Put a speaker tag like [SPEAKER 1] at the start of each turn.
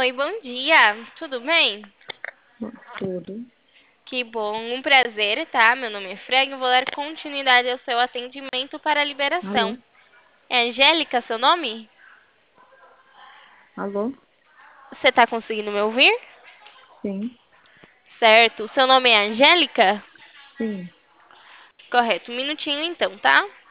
[SPEAKER 1] Oi, bom dia. Tudo bem?
[SPEAKER 2] Tudo.
[SPEAKER 1] Que bom, um prazer, tá? Meu nome é Fran e eu vou dar continuidade ao seu atendimento para a
[SPEAKER 2] Alô?
[SPEAKER 1] liberação. É Angélica, seu nome?
[SPEAKER 2] Alô?
[SPEAKER 1] Você tá conseguindo me ouvir?
[SPEAKER 2] Sim,
[SPEAKER 1] Certo. Seu nome é Angélica?
[SPEAKER 2] sim.
[SPEAKER 1] Correto. Um minutinho então, tá?